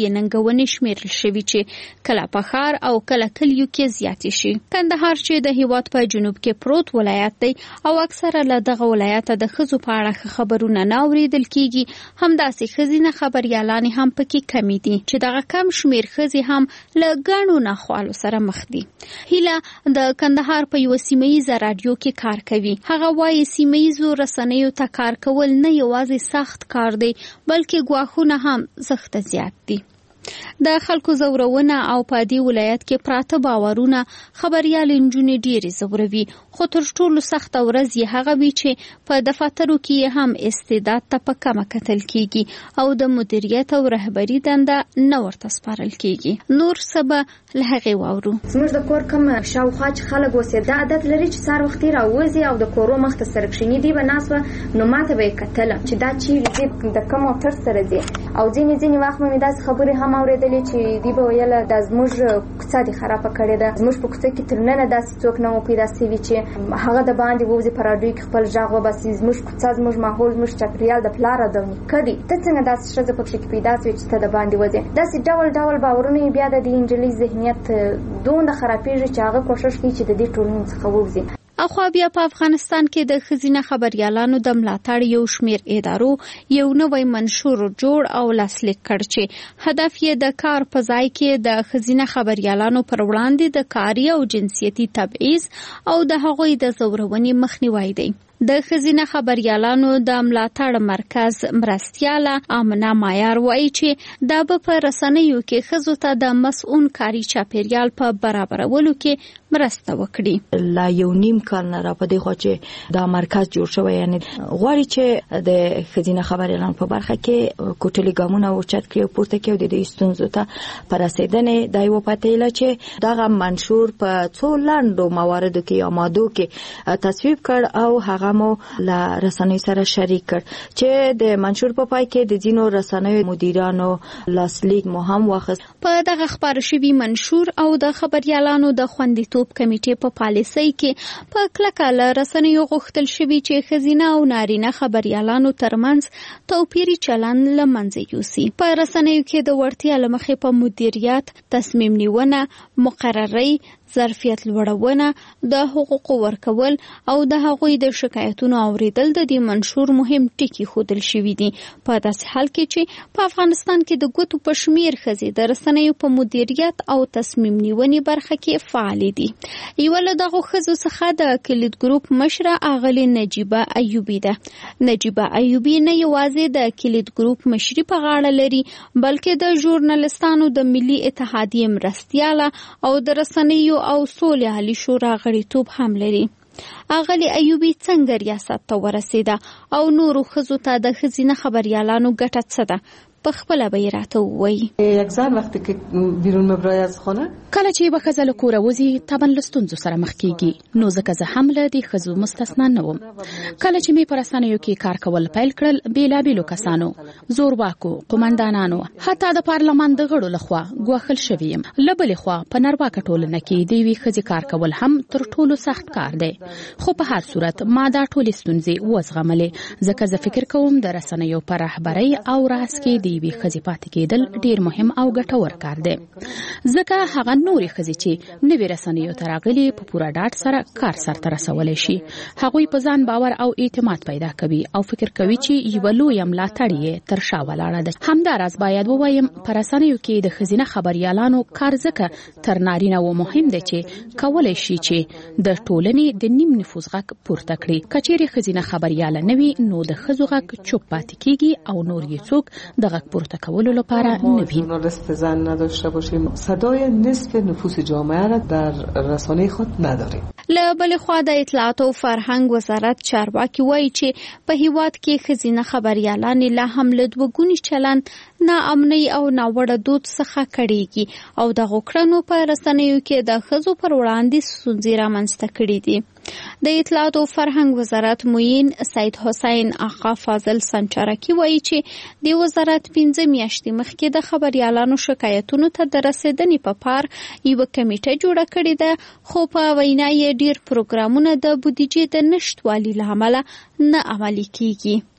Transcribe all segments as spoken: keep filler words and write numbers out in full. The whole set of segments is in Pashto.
لوی ننګونې شمیرل شوی چې کله په ښار او کله کلیو کې زیاتې شي. کندهار چې د هیواد په جنوب کې پروت ولایت دی او اکثره له دغه ولایت د ښځو په اړه خبرونه نه اورېدل کیږي، همداسې ښځینه خبریالانې هم پکې کمې دي چې دغه کم شمیر ښځې هم له ګڼو ناخوالو سره مخ دي. هیله د کندهار په یو سیمه‌ییزه رادیو کې کار کوي. هغه وایي سیمه‌ییزو رسنیو ته کار کول نه یوازې سخت کار دی بلکې ګواښونه هم سخت زیات دي. د خلکو زورونه او په دې ولایت کې پراته باورونه خبريال انجونې ډېرې زوروي، خو تر ټولو سخت ورځ یې هغه وي چې په دفاترو کې هم استعداد ته په کمه کتل کیږي او د مدیریت او رهبری دنده نه ورته سپارل کیږي. نور سبا له هغې واورو. زموږ د کور کوم شاوخوا چې خلک اوسي دا عادت لري چې سار وختي راوځي او د کورو مخ ته سرکشنی دی بناسوه نو ماته به کتل چې دا چې د کوم تر سره دی او ځینې ځینې وخت مې داس خبرې هم اوریدلې چې دی به ویل د زموږ کوڅه دی خرابه کړې ده، زموږ په کوڅه کې تر نن داسې څوک نه پیدا سوي چې هغه د باندې ووځي په راډیو کې خپل ژغ وباسي زموږ کوڅه زموږ ماحول زموږ چاپیریال د پلار د کدي ته څنګه داسې ښځه په کې پیدا سوي چې ته د باندې وځي. داسې ډول ډول باورونه بیا د انجلۍ ذهنیت دومره خرابېږي چې هغه کوشش کوي چې د دې ټولنې څخه ووځي. اخوا بیا په افغانستان کې د ښځینه خبریالانو د ملاتړ یو شمیر ادارو یو نوی منشور جوړ او لاسلیک کړ چې هدف یې د کار په ځای کې د ښځینه خبریالانو پر وړاندې د کاري او جنسیتي تبعیض او د هغوی د زورونې مخنیوی دی. د ښځینه خبریالانو د ملاتړ مرکز مرستیاله آمنه مایار وایي چې دا به په رسنیو کې ښځو ته د مسؤون کاري چاپیریال په برابرولو کې مرسته وکړي. لا یو نیم کال نه را پدې خو چې دا مرکز جوړ شوی، یعنی غواړي چې د ښځینه خبریالانو په برخه کې کوټلي ګامونه اوچت کړي او پورته کړي او د دې ستونزو ته په رسیدنې د یو پټیله چې دغه منشور په څو لاندو مواردو کې یا مادو کې تصویب کړ او هغه مو لا رسنیو سره شریک کړ چې د منشور په پای کې د ځینو رسنیو مدیرانو لاسلیک مو هم واخیست. په دغه خبر شوي منشور او د خبریالانو د خوندیتوب کمیټې په پالیسۍ کې په کلکه له رسنیو غوښتل شوي چې ښځینه او نارینه خبریالانو ترمنځ توپیري چلند له منځه یوسي. په رسنیو کې د وړتیا له مخې په مدیریت، تصمیم نیونه، مقررۍ، ظرفیت لوړونه، د حقوقو ورکول او د هغوی د شکایتونو اوریدل د دې منشور مهم ټکي ښودل شوي دي. په داسې حال کې چې په افغانستان کې د ګوتو په شمیر ښځې د رسنیو په مدیریت او تصمیم نیونې برخه کې فعالې دي. یوه له دغو ښځو څخه د کلید ګروپ مشره اغلې نجیبه ایوبي ده. نجیبه ایوبي نه یوازې د کلید ګروپ مشري په غاړه لري بلکې د ژورنالستانو د ملي اتحادیې مرستیاله او د رسنیو او سولې عالی شورا غړیتوب هم لري. اغلی ایوبی څنګه ریاست ته ورسېده او نورو ښځو ته د ښځینه خبریالانو ګټه څه ده؟ په خپله به یې راته ووایي. یکزن وقتی که بیرون مبرای از خانه کله چې یوه ښځه له کوره وځي طبعا له ستونزو سره مخ کېږي، نو ځکه زه هم له دې ښځو مستثنا نه وم. کله چې مې په رسنیو کې کار کول پیل کړل، بېلابېلو کسانو، زورواکو، قومندانانو، حتی د پارلمان د غړو لخوا ګواښل شوې یم. له بلې خوا په نرواکه ټولنه کې د یوې ښځې کار کول هم تر ټولو سخت کار دی، خو په هر صورت ما دا ټولې ستونزې وزغملې ځکه زه فکر کوم د رسنیو په رهبرۍ او راس کې د یوې ښځې پاتې کېدل ډېر مهم او ګټور کار دی، ځکه هغه نورې ښځې چې نوې رسنیو ته راغلي په پوره ډاډ سره کار سرته رسولی شي. هغوی په ځان باور او اعتماد پیدا کوي او فکر کوي چې یوه لویه ملاتړ یې تر شا ولاړه ده. همداراز باید ووایم په رسنیو کې د ښځینه خبریالانو کار ځکه تر نارینه و مهم دی چې کولی شي چې د ټولنې د نیم نفوذ غږ پورته کړي. که چیرې ښځینه خبریاله نه وي نو د ښځو غږ چوپ پاتې کېږي او نور یې څوک د غږ پورته کولو لپاره نه وي. ژورنالیست زن نداشته باشیم، صدای نصف نفوس جامعه را در رسانه خود نداریم. له بلې خوا د اطلاعات او فرهنګ وزارت چارواکي وایي چې په هیواد کې ښځینه خبریالانې لا هم له دوهګوني چلند، ناامنۍ او ناوړه دود څخه کړېږي او دغو کړنو په رسنیو کې د ښځو پر وړاندې ستونزې رامنځته کړي دي. د اطلاعات او فرهنګ وزارت معین سید حسین آقا فاضل سنچرکی وایي چې د وزارت پنځه میاشتې مخکې د خبریالانو شکایتونو ته د رسیدنې په پار یوه کمیټه جوړه کړې ده، خو په وینا یې ډیر پروګرامونه د بودیجې د نشتوالي له امله نه عملي کیږي.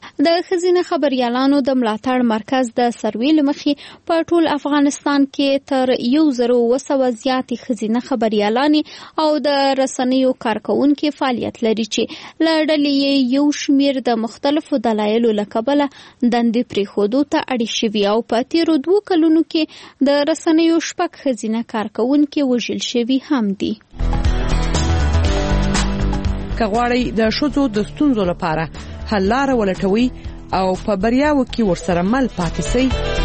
د ښځینه خبریالانو د ملاتړ مرکز د سروې له مخې په ټول افغانستان کې تر یو زر اوه سوه زیاتې ښځینه خبریالانې او د رسنیو کارکوونکي فعالیت لري چې له ډلې یې یو شمېر د مختلفو دلایلو له کبله دندې پرېښودو ته اړ شوي او په تېرو دوو کلونو کې د رسنیو شپږ ښځینه کارکوونکي وژل شوي هم دي. که غواړئ د ښځو د ستونزو لپاره حل لاره ولټوي او په بریاوو کې ورسره مل پاتې شئ،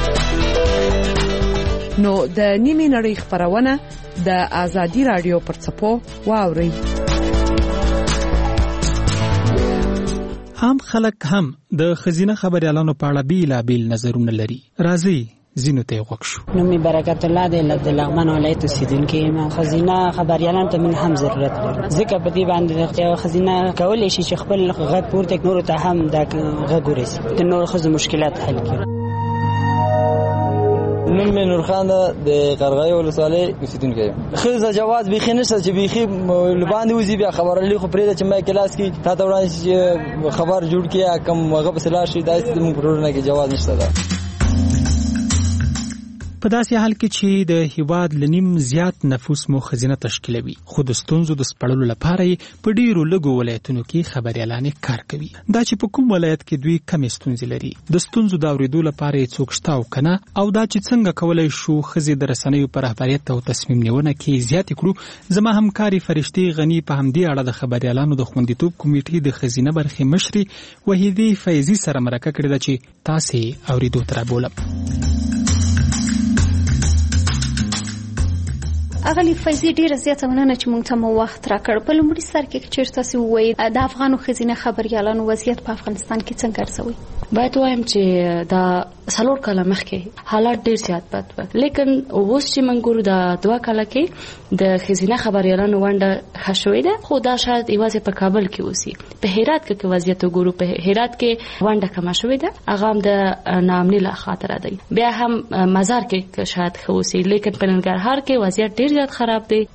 نو د نیمې نړۍ خپرونه د آزادي رادیو پر څپو واورئ. عام خلک هم د ښځینه خبریالانو په اړه بیلابیل نظرونه لري. راځئ زینو ته غوږ شو. نومي برکت الله دی، د لغمان ولایت اوسیدونکی یم. ښځینه خبریالانو ته من هم ضرورت لري، ځکه په دې باندې یوه ښځینه کولی شي چې خپل غږ پورته نورو ته هم دا غږ ورسي، د نورو ښځو مشکلات حل کړي. نوم مې نور خان ده، د قرغۍ ولسوالۍ اوسیدونکی یم. ښځه جواز بیخي نشته چې بیخي لباندې وځي، بیا خبرلی خو پرېږده چې ما کلاس کې تا ته وړاندې چې خبر جوړ کړي یا کوم هغه پسې لاړ شي، داسې زموږ په ټولنه کې جواز نشته ده. په داسې حال کې چې د هیواد لنیم زیات نفوس مو ښځینه تشکیلوي، خو د ستونزو د سپړلو لپاره یې په ډیرو لږو ولایتونو کې خبریالانې کار کوي. دا چې په کوم ولایت کې دوی کمې ستونزې لري، د ستونزو د اورېدو لپاره یې څوک شته او کنه، او دا چې څنګه کولی شو ښځې د رسنیو په رهبریت او تصمیم نیونه کې زیاتې کړو. زما همکاري فرشتې غني په همدې اړه د خبریالانو د خوندیتوب کمیټې د ښځینه برخې مشرې وحیدې فیضي سره مرکه کړې ده چې تاسې اورېدو ته رابولم. اغلی فیضي ډیره زیاته مننه چې موږ ته مو وخت راکړ. په لومړي سر کې چیرته تاسو وایي د افغانو ښځینه خبریالانو وضعیت په افغانستان کې څنګه ارزوي؟ باید وایم چې دا څلور کاله مخکې حالات ډیر زیات بد و، لیکن اوس چې موږ ګورو د دوه کاله کې د ښځینه خبریالانو ونډه ښه شوې ده، خو دا شاید یوازې په کابل کې اوسي. په هرات کې وضعیت وګورو، په هرات کې ونډه کمه شوې ده، هغه هم د ناامنۍ له خاطره دی. بیا هم مزار کې شاید ښه اوسي، لیکن په ننګرهار کې وضعیت ډیر زیات خراب دی.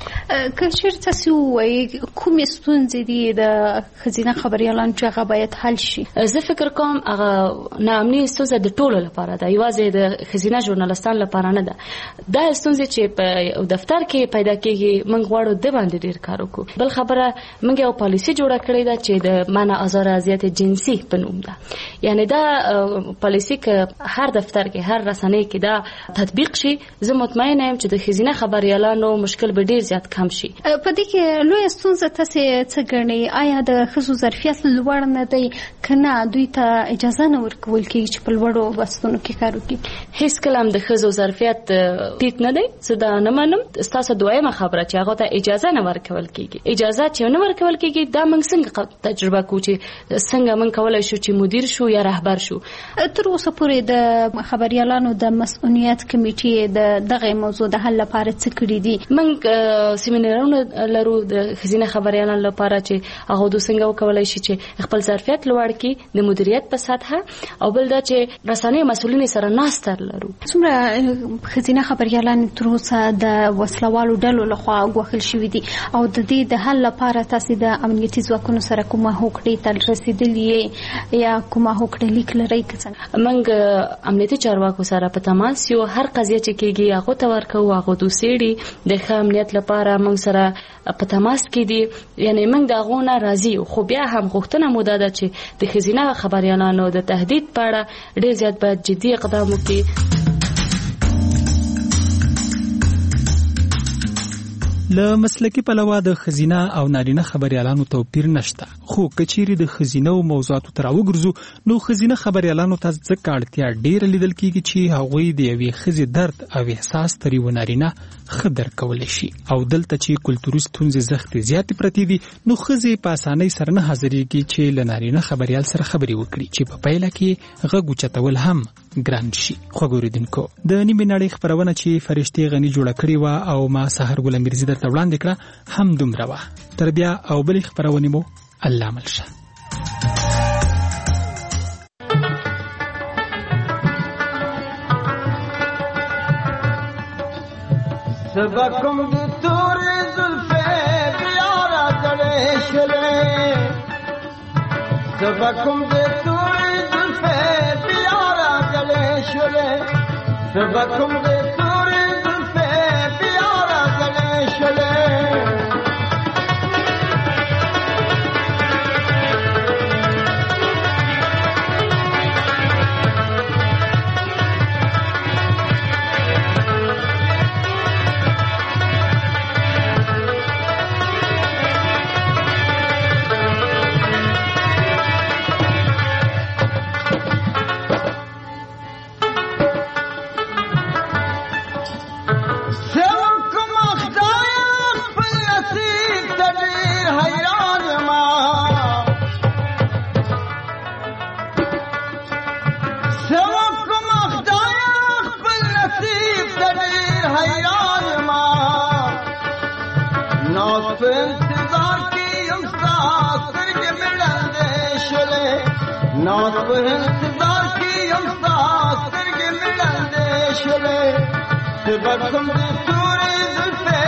که چیرته تاسو وایي کومې ستونزې دي د ښځینه خبریالانو چې هغه باید حل شي؟ زه فکر کوم هغه ناامنۍ ستونزه د ټولو لپاره ده، یوازې د ښځینه ژورنالستانو لپاره نه ده. دا ستونزې چې په دفتر کې پیدا کېږي، موږ غواړو د باندې ډیر کار وکړو. بل خبره، موږ یو پالیسي جوړه کړې ده چې د منع آزار اذیت جنسي په نوم ده. یعنی دا پالیسي که هر دفتر کې هر رسنۍ کې دا تطبیق شي، زه مطمئنه یم چې د ښځینه خبریالانو مشکل به ډیر زیات کم شي. په دې کې لویه ستونزه تاسې څه ګڼئ؟ آیا د ښځو ظرفیت لوړ نه دی که نه دوی ته اجازه نه ورکول کېږي چې په لوړو بستونو کې کار وکړي؟ هیڅ کله هم د ښځو ظرفیت ټیټ نه دی، زه دا نه منم. ستاسو دویمه خبره چې هغه ته اجازه نه ورکول کېږي، اجازه چې نه ورکول کېږي، دا موږ څنګه تجربه کوو چې څنګه موږ کولی شو چې مدیر شو یا رهبر شو. تر اوسه پورې د خبریالانو د مسؤلیت کمیټې د دغه موضوع د حل لپاره څه کړي دي؟ موږ سیمینارونه لرو د ښځینه خبریالانو لپاره چې هغه دوی څنګه وکولای شي چې خپل ظرفیت لوړ کړي د مدیریت په سطحه، او بل دا چې رسنۍ مسؤلین سره ناستر لرو. څومره ښځینه خبریالان تر اوسه د وسلوالو ډلو لخوا ګوښل شوي دي او د دې د حل لپاره تاسو د امنیتي ځواکونو سره کومه هوکړې ته رسیدلي یا کومه هوکړه لیک لرئ؟ که څنګه؟ موږ امنیتي چارواکو سره په تماس یو، هر قضیه چې کېږي هغه ته ورکوو، هغه دوسیړي د ښه امنیت لپاره موږ سره په تماس کې دي. یعنی موږ د هغو نه راضي یو، خو بیا هم غوښتنه مو دا ده چې د ښځینه خبریالانو د تهدید په اړه ډېر زیات باید جدي اقدام وکړي. له مسلکي پلوه د ښځینه او نارینه خبریالانو توپیر نشته، خو کچېرې د ښځینه موضوعاتو ته راوګرځو نو ښځینه خبریالانو ته ځکه اړتیا ډېره لیدل کېږي چې هغوی د یوې ښځې درد او احساس تر یوه نارینه ښه درک کولی شي. او دلته چې کلتوري ستونزې زښتې زیاتې پرتې دي، نو ښځې په اسانۍ سره نه حاضرېږي چې له نارینه خبریال سره خبرې وکړي، چې په پایله کې غږ اوچتول هم ګران شي. خوږ اورېدونکو، د نیمې نړۍ خپرونه چې فرشتې غني جوړه کړې وه او ما سحر ګل میرزي درته وړاندې کړه هم دومره وه. تر بیا او بلې خپرونې مو الله مل شه. سبکم د تورې زلفې بیا را زړې شولې، سبکم د تورې سبکم دے سوری زلفے پیارا گلے شلے नाथ इंतजार की उस्ताद के मिलन दे शले सबकम दे सूरी जुल्फे